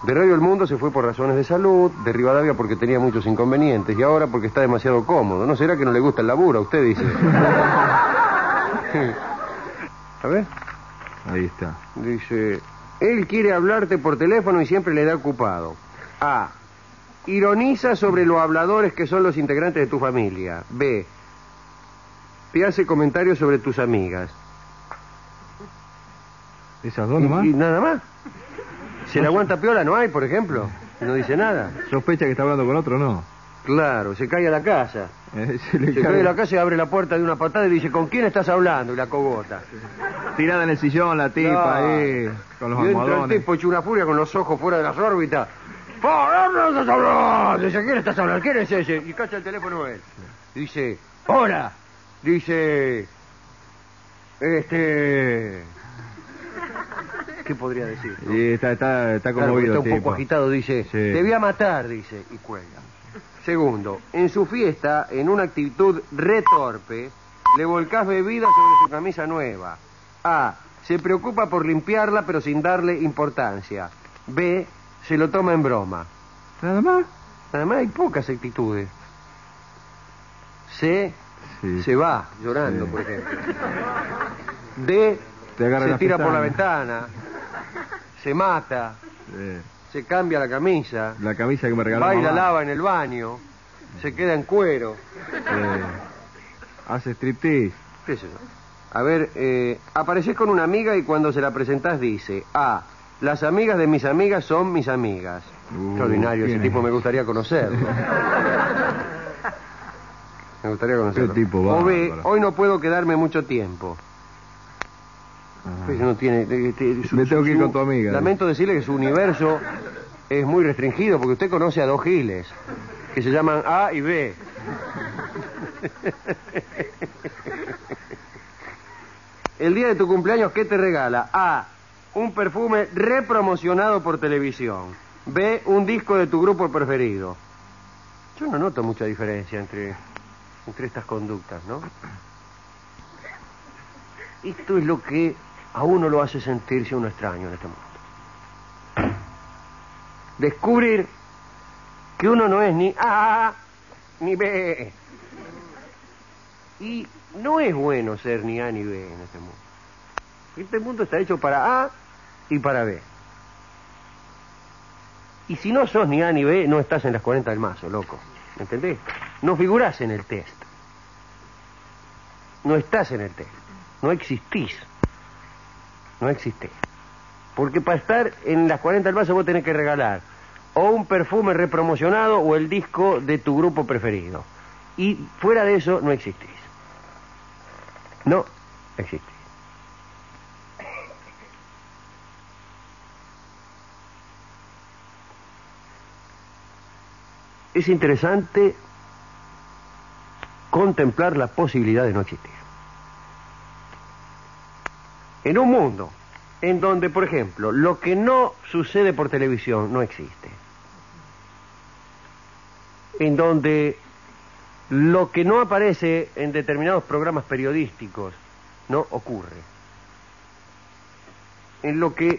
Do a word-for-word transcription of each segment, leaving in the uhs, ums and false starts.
De Radio El Mundo se fue por razones de salud, de Rivadavia porque tenía muchos inconvenientes y ahora porque está demasiado cómodo. ¿No será que no le gusta el laburo? Usted dice. A ver. Ahí está. Dice, él quiere hablarte por teléfono y siempre le da ocupado. A. Ironiza sobre lo habladores que son los integrantes de tu familia. B. Te hace comentarios sobre tus amigas. ¿Esas dos nomás? Y, y nada más. ¿Se le aguanta piola? No hay, por ejemplo. No dice nada. ¿Sospecha que está hablando con otro no? Claro, se cae a la casa. Eh, se le se cae... cae a la casa y abre la puerta de una patada y dice, ¿con quién estás hablando? Y la cogota. Tirada en el sillón la tipa no. ahí, con los y entra almohadones. el tipo hecho una furia con los ojos fuera de las órbitas. ¡Por dónde estás hablando! Dice, ¿quién estás hablando? ¿Quién es ese? Y cacha el teléfono él. Dice, hola. Dice, este... ¿Qué podría decir? ¿No? Sí, está, está, está Claro, conmovido. está un tipo. poco agitado, dice, Sí. te voy a matar, dice, y cuelga. Segundo, en su fiesta, en una actitud retorpe, le volcás bebida sobre su camisa nueva. A. Se preocupa por limpiarla pero sin darle importancia. B. Se lo toma en broma. ¿Nada más? Nada más hay pocas actitudes. C. Sí. Se va llorando, Sí. por ejemplo. D. Te agarra Se la tira por la pestaña. ventana. Se mata. Sí. Se cambia la camisa. La camisa que me regaló Va y la mamá. lava en el baño. Se queda en cuero. Sí. Hace striptease. ¿Qué sé yo? A ver, eh, apareces con una amiga y cuando se la presentás dice: A. Las amigas de mis amigas son mis amigas. Uh, Extraordinario, ese ¿quién tipo es? me gustaría conocerlo. Me gustaría conocerlo. Qué tipo O B. bárbaro. Hoy no puedo quedarme mucho tiempo. Ah. Pues no tiene, eh, eh, su- Me tengo que ir su- con tu amiga. Lamento decirle que su universo es muy restringido porque usted conoce a dos giles que se llaman A y B. El día de tu cumpleaños, ¿qué te regala? A. Un perfume repromocionado por televisión. B. Un disco de tu grupo preferido. Yo no noto mucha diferencia entre, entre estas conductas, ¿no? Esto es lo que a uno lo hace sentirse uno extraño en este mundo. Descubrir que uno no es ni A ni B. Y no es bueno ser ni A ni B en este mundo. Este mundo está hecho para A y para B. Y si no sos ni A ni B, no estás en las cuarenta del mazo, loco. ¿Me entendés? No figurás en el test. No estás en el test. No existís. No existís. Porque para estar en las cuarenta del mazo vos tenés que regalar o un perfume repromocionado o el disco de tu grupo preferido. Y fuera de eso no existís. No existís. Es interesante contemplar la posibilidad de no existir. En un mundo en donde, por ejemplo, lo que no sucede por televisión no existe. En donde lo que no aparece en determinados programas periodísticos no ocurre. En lo que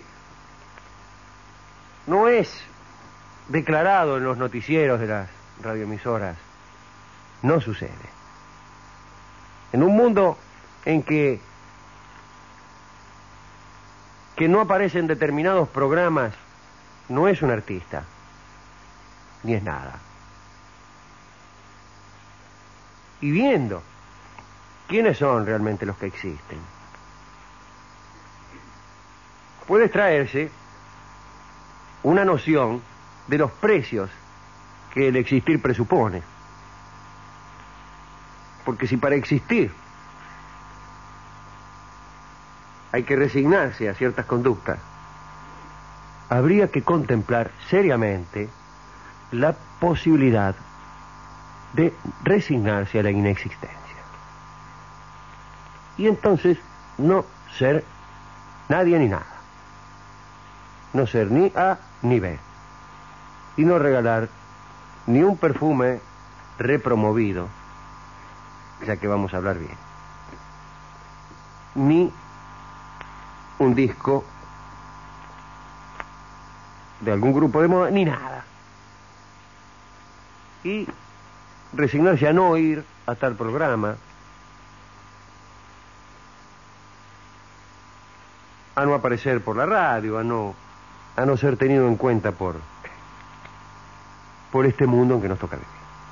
no es declarado en los noticieros de las radioemisoras no sucede. En un mundo en que que no aparece en determinados programas no es un artista ni es nada. Y viendo quiénes son realmente los que existen, puede extraerse una noción de los precios que el existir presupone. Porque si para existir hay que resignarse a ciertas conductas, habría que contemplar seriamente la posibilidad de resignarse a la inexistencia. Y entonces no ser nadie ni nada. No ser ni A ni B. Y no regalar ni un perfume repromovido, ya que vamos a hablar bien, ni un disco de algún grupo de moda, ni nada. Y resignarse a no ir a tal programa, a no aparecer por la radio, a no, a no ser tenido en cuenta por, por este mundo en que nos toca vivir.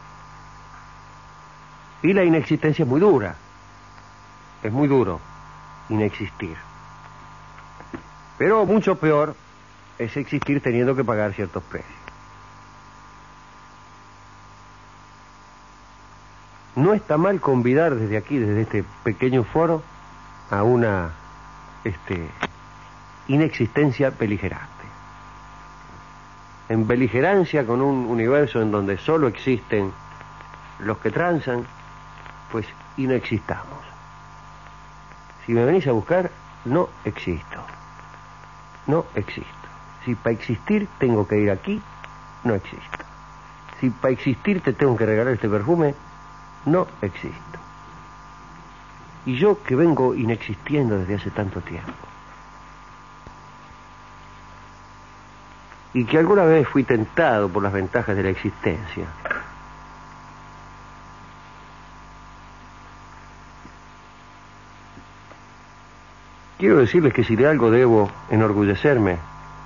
Y la inexistencia es muy dura, es muy duro inexistir. Pero mucho peor es existir teniendo que pagar ciertos precios. No está mal convidar desde aquí, desde este pequeño foro, a una este, inexistencia beligerante. En beligerancia con un universo en donde solo existen los que transan, pues inexistamos. Si me venís a buscar, no existo. No existo. Si para existir tengo que ir aquí, no existo. Si para existir te tengo que regalar este perfume, no existo. Y yo que vengo inexistiendo desde hace tanto tiempo, y que alguna vez fui tentado por las ventajas de la existencia, quiero decirles que si de algo debo enorgullecerme,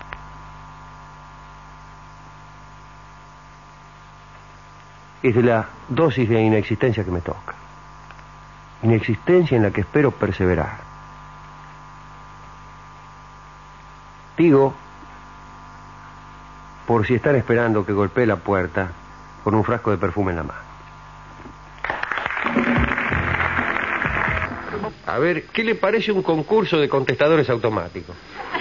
es de la dosis de inexistencia que me toca. Inexistencia en la que espero perseverar. Digo, por si están esperando que golpee la puerta con un frasco de perfume en la mano. A ver, ¿qué le parece un concurso de contestadores automáticos?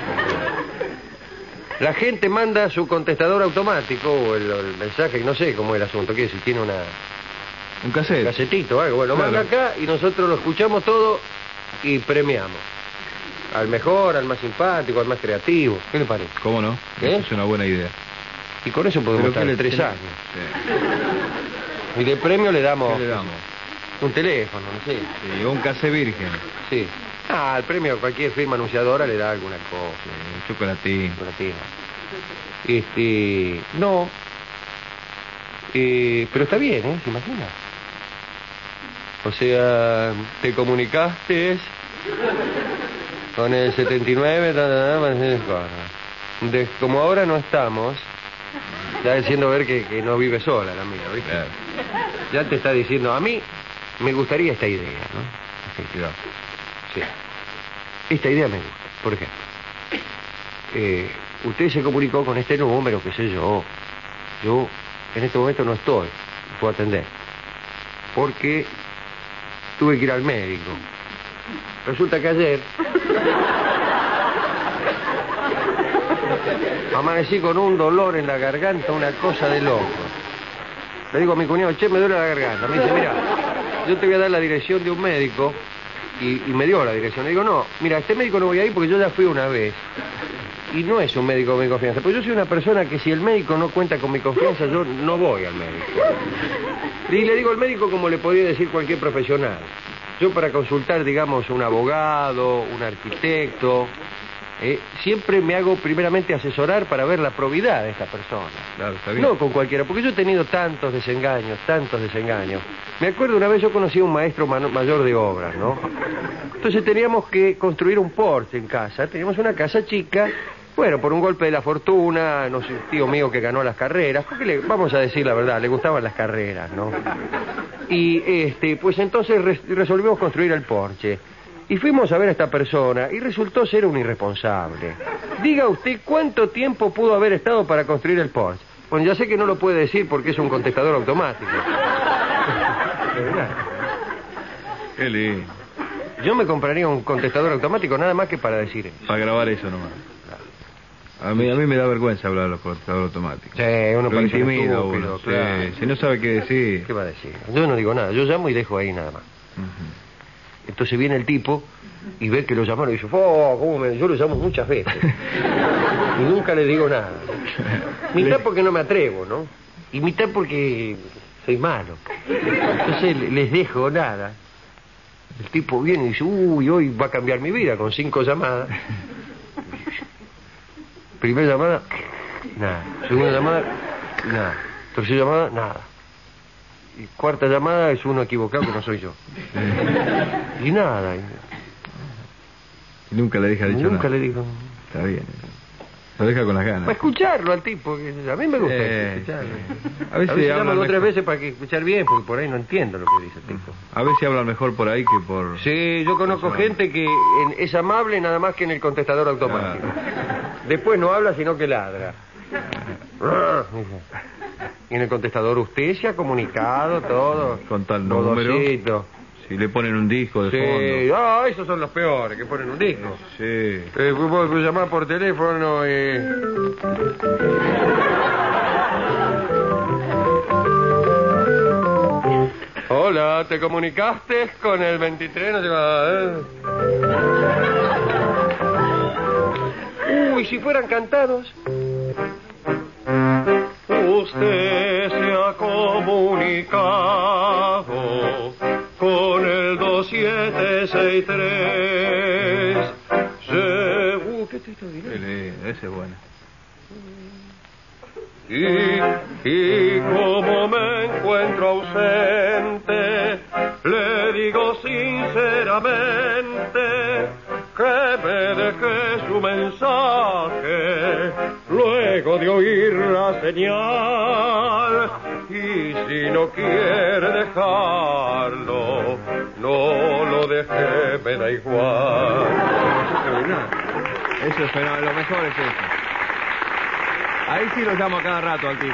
La gente manda su contestador automático o el, el mensaje, no sé cómo es el asunto, que si tiene una... Un cassette. Un casetito, algo. Bueno, lo Claro. manda acá y nosotros lo escuchamos todo y premiamos. Al mejor, al más simpático, al más creativo. ¿Qué le parece? ¿Cómo no? ¿Eh? Eso es una buena idea. Y con eso podemos Pero estar ¿qué le- tres qué le- años. Sí. Y de premio le damos... ¿Qué le damos? Un teléfono, no sé. Sí, un cassette virgen. Sí. Ah, al premio a cualquier firma anunciadora le da alguna cosa. Sí, un chocolatín. Chocolatina. Este... No. Eh, pero está bien, ¿eh? ¿Se imagina? O sea, te comunicaste con el setenta y nueve, ta, ta, ta, de, como ahora no estamos, ya diciendo ver que, que no vive sola la mía, ¿viste? Claro. Ya te está diciendo, a mí me gustaría esta idea, ¿no? Efectivamente. Sí. Esta idea me gusta, por ejemplo. Eh, usted se comunicó con este número, qué sé yo. Yo en este momento no estoy, no puedo atender. Porque tuve que ir al médico. Resulta que ayer amanecí con un dolor en la garganta, una cosa de loco. Le digo a mi cuñado, che, me duele la garganta. Me dice, mira, yo te voy a dar la dirección de un médico. Y, y me dio la dirección. Le digo, no, mira, este médico no voy a ir porque yo ya fui una vez. Y no es un médico de mi confianza. Pues yo soy una persona que si el médico no cuenta con mi confianza, yo no voy al médico. Y le digo al médico como le podría decir cualquier profesional. Yo para consultar, digamos, un abogado, un arquitecto, eh, siempre me hago primeramente asesorar para ver la probidad de esta persona. Claro, está bien. No con cualquiera, porque yo he tenido tantos desengaños, tantos desengaños. Me acuerdo una vez yo conocí a un maestro mano- mayor de obras, ¿no? Entonces teníamos que construir un porche en casa. Teníamos una casa chica, bueno, por un golpe de la fortuna, no sé, un tío mío que ganó las carreras, porque le, vamos a decir la verdad, le gustaban las carreras, ¿no? Y este, pues entonces res- resolvimos construir el porche. Y fuimos a ver a esta persona y resultó ser un irresponsable. Diga usted cuánto tiempo pudo haber estado para construir el Porsche. Bueno, ya sé que no lo puede decir porque es un contestador automático. De verdad. Qué lindo. Yo me compraría un contestador automático nada más que para decir eso. Para grabar eso nomás. A mí, a mí me da vergüenza hablar a los contestadores automáticos. Sí, uno Lo parece un intimida a estúpido, uno. claro. Sí, si no sabe qué decir. ¿Qué va a decir? Yo no digo nada, yo llamo y dejo ahí nada más. Ujú. Entonces viene el tipo y ve que lo llamaron y dice, oh, ¿cómo me... yo lo llamo muchas veces. Y nunca le digo nada. Mitad porque no me atrevo, ¿no? Y mitad porque soy malo. Entonces les dejo nada. El tipo viene y dice, uy, hoy va a cambiar mi vida con cinco llamadas. Primera llamada, Nada. Segunda llamada, nada. Tercera llamada, nada. Y cuarta llamada es uno equivocado que no soy yo. Y nada. Y nunca le deja dicho Nunca nada. le digo. Está bien. Lo deja con las ganas. Para escucharlo al tipo, que a mí me gusta Eh, escucharlo. A veces, A veces hablan llamo dos o tres mejor. veces para que escuchar bien, porque por ahí no entiendo lo que dice el tipo. A veces hablan mejor por ahí que por... Sí, yo conozco Eso. gente que en- es amable nada más que en el contestador automático. Después no habla, sino que ladra. Y en el contestador usted se ha comunicado todo. Con tal número. Modosito. Si le ponen un disco de Sí, fondo. ah, esos son los peores, que ponen un disco. Sí. Eh, vos vos llamás por teléfono y... Hola, ¿te comunicaste con el veintitrés? No sé más, ¿eh? Uy, si fueran cantados. Usted se ha comunicado con el dos siete seis tres. Se... Uh, ¿qué te estoy diciendo? Sí, ese es bueno. Y, y como me encuentro ausente, le digo sinceramente que me deje su mensaje luego de oír la señal. Y si no quiere dejarlo, no lo deje, me da igual. Eso es fenómeno. Lo mejor es eso. Ahí sí lo llamo a cada rato al tipo.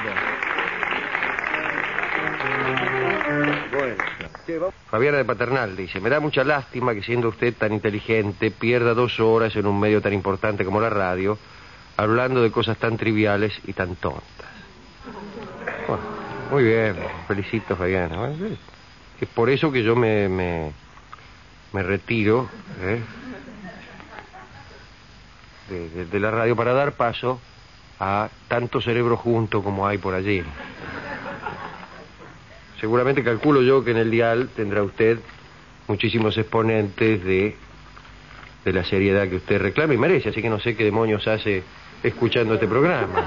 Bueno, Fabiana de Paternal dice: me da mucha lástima que siendo usted tan inteligente pierda dos horas en un medio tan importante como la radio hablando de cosas tan triviales y tan tontas. Bueno, muy bien, felicito, Fabiana. Bueno, es por eso que yo me me, me retiro ¿eh? de, de, de la radio para dar paso a tanto cerebro junto como hay por allí. Seguramente calculo yo que en el dial tendrá usted muchísimos exponentes de, de la seriedad que usted reclama y merece, así que no sé qué demonios hace escuchando este programa.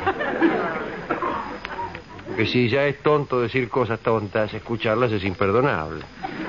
Porque si ya es tonto decir cosas tontas, escucharlas es imperdonable.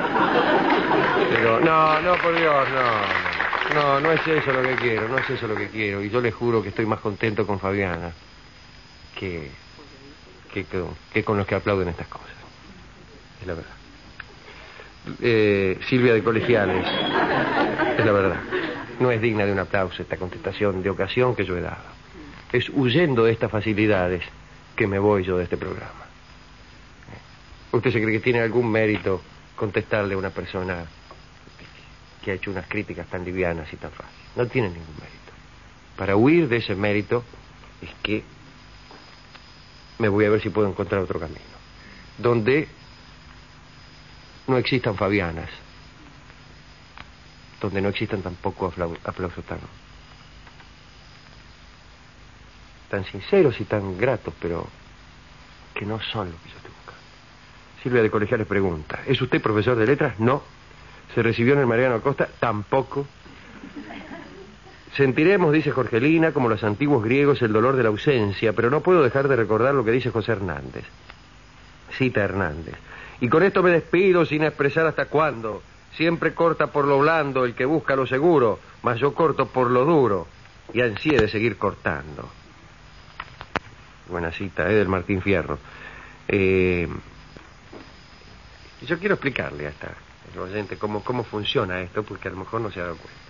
Pero no, no, por Dios, no. No, no es eso lo que quiero, no es eso lo que quiero. Y yo le juro que estoy más contento con Fabiana que, que, que, que con los que aplauden estas cosas. Es la verdad. Eh, Silvia de Colegiales, es la verdad. No es digna de un aplauso esta contestación de ocasión que yo he dado. Es huyendo de estas facilidades que me voy yo de este programa. ¿Usted se cree que tiene algún mérito contestarle a una persona que ha hecho unas críticas tan livianas y tan fáciles? No tiene ningún mérito. Para huir de ese mérito es que me voy a ver si puedo encontrar otro camino donde no existan Fabianas, donde no existan tampoco aplau- aplausos tan tan sinceros y tan gratos, pero que no son lo que yo estoy buscando. Silvia de Colegiales pregunta: ¿es usted profesor de letras? No. ¿Se recibió en el Mariano Acosta? Tampoco. Sentiremos, dice Jorgelina, como los antiguos griegos, el dolor de la ausencia, pero no puedo dejar de recordar lo que dice José Hernández. Cita Hernández: y con esto me despido sin expresar hasta cuándo. Siempre corta por lo blando el que busca lo seguro, mas yo corto por lo duro y ansié de seguir cortando. Buena cita, ¿eh? Del Martín Fierro. Eh, yo quiero explicarle a esta al oyente cómo, cómo funciona esto, porque a lo mejor no se ha dado cuenta.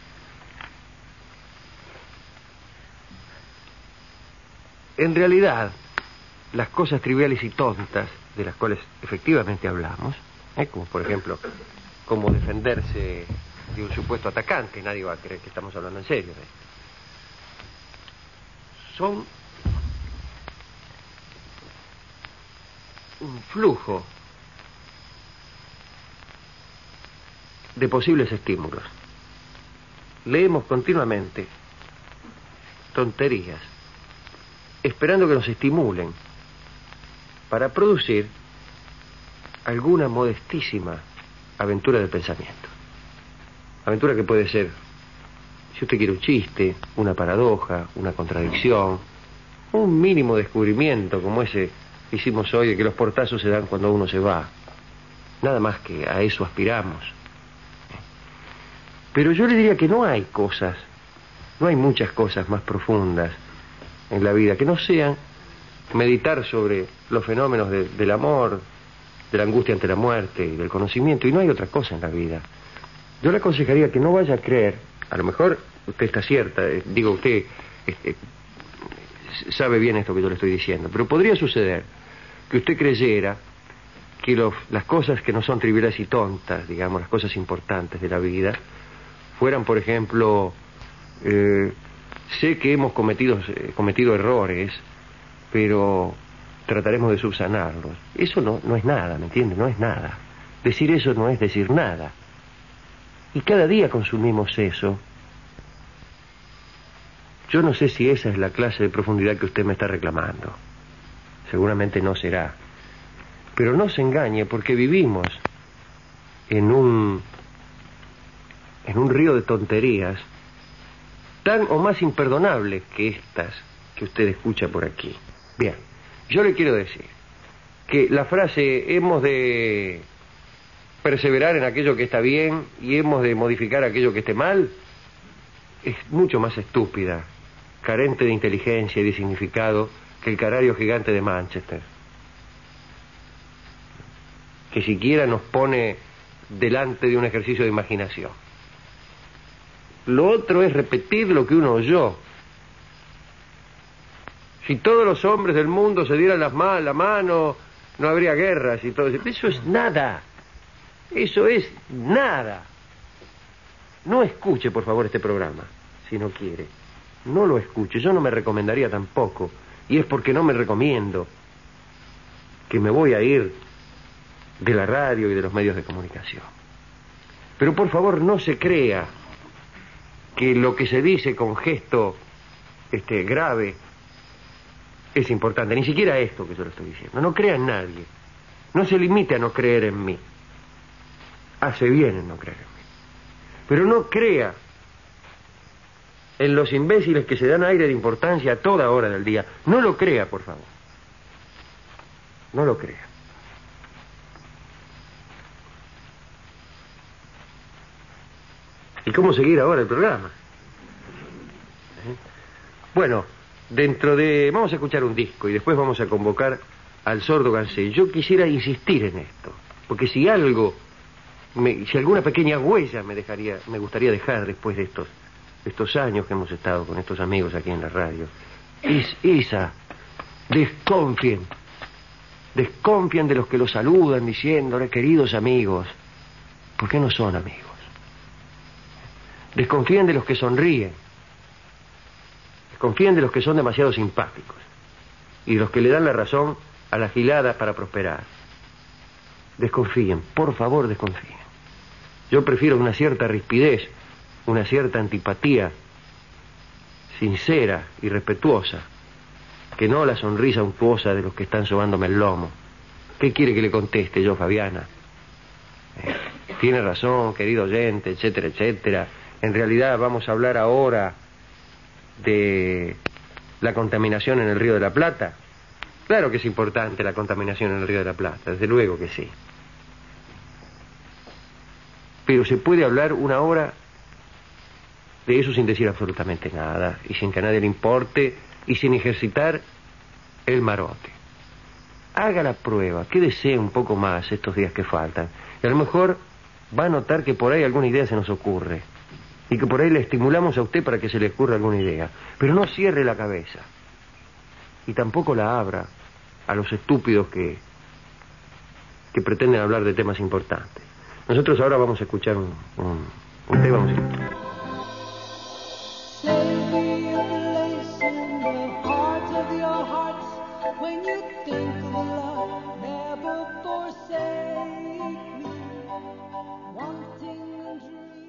En realidad, las cosas triviales y tontas de las cuales efectivamente hablamos, ¿eh? Como por ejemplo, cómo defenderse de un supuesto atacante, nadie va a creer que estamos hablando en serio de esto, son un flujo de posibles estímulos. Leemos continuamente tonterías esperando que nos estimulen para producir alguna modestísima aventura del pensamiento. Aventura que puede ser, si usted quiere, un chiste, una paradoja, una contradicción, un mínimo descubrimiento como ese que hicimos hoy, de que los portazos se dan cuando uno se va. Nada más que a eso aspiramos. Pero yo le diría que no hay cosas, no hay muchas cosas más profundas en la vida que no sean meditar sobre los fenómenos de, del amor, de la angustia ante la muerte y del conocimiento, y no hay otra cosa en la vida. Yo le aconsejaría que no vaya a creer, a lo mejor usted está cierta, eh, digo usted eh, sabe bien esto que yo le estoy diciendo, pero podría suceder que usted creyera que los, las cosas que no son triviales y tontas, digamos, las cosas importantes de la vida, fueran, por ejemplo, eh, sé que hemos cometido, eh, cometido errores, pero trataremos de subsanarlos. Eso no, no es nada, ¿me entiende? No es nada. Decir eso no es decir nada. Y cada día consumimos eso. Yo no sé si esa es la clase de profundidad que usted me está reclamando. Seguramente no será. Pero no se engañe, porque vivimos en un en un río de tonterías tan o más imperdonables que estas que usted escucha por aquí. Bien, yo le quiero decir que la frase hemos de perseverar en aquello que está bien y hemos de modificar aquello que esté mal es mucho más estúpida, carente de inteligencia y de significado que el canario gigante de Manchester, que siquiera nos pone delante de un ejercicio de imaginación. Lo otro es repetir lo que uno oyó. Si todos los hombres del mundo se dieran las ma- la mano, no habría guerras y todo eso. Eso es nada. Eso es nada. No escuche, por favor, este programa, si no quiere. No lo escuche. Yo no me recomendaría tampoco. Y es porque no me recomiendo que me voy a ir de la radio y de los medios de comunicación. Pero por favor, no se crea que lo que se dice con gesto este, grave es importante. Ni siquiera esto que yo le estoy diciendo. No crea en nadie. No se limite a no creer en mí. Hace bien en no creer en mí. Pero no crea en los imbéciles que se dan aire de importancia a toda hora del día. No lo crea, por favor. No lo crea. ¿Y cómo seguir ahora el programa? ¿Eh? Bueno, dentro de... Vamos a escuchar un disco y después vamos a convocar al sordo Gansé. Yo quisiera insistir en esto, porque si algo, me, si alguna pequeña huella me dejaría, me gustaría dejar después de estos, de estos años que hemos estado con estos amigos aquí en la radio, es esa: desconfíen, desconfíen de los que los saludan diciéndole queridos amigos, porque no son amigos. Desconfíen de los que sonríen. Desconfíen de los que son demasiado simpáticos. Y de los que le dan la razón a la gilada para prosperar. Desconfíen, por favor, desconfíen. Yo prefiero una cierta rispidez, una cierta antipatía sincera y respetuosa, que no la sonrisa untuosa de los que están sobándome el lomo. ¿Qué quiere que le conteste yo, Fabiana? Eh, tiene razón, querido oyente, etcétera, etcétera. En realidad vamos a hablar ahora de la contaminación en el Río de la Plata. Claro que es importante la contaminación en el Río de la Plata, desde luego que sí. Pero se puede hablar una hora de eso sin decir absolutamente nada, y sin que a nadie le importe, y sin ejercitar el marote. Haga la prueba, que desee un poco más estos días que faltan, y a lo mejor va a notar que por ahí alguna idea se nos ocurre. Y que por ahí le estimulamos a usted para que se le ocurra alguna idea. Pero no cierre la cabeza. Y tampoco la abra a los estúpidos que, que pretenden hablar de temas importantes. Nosotros ahora vamos a escuchar un, un, un tema musical. Wanting and dreaming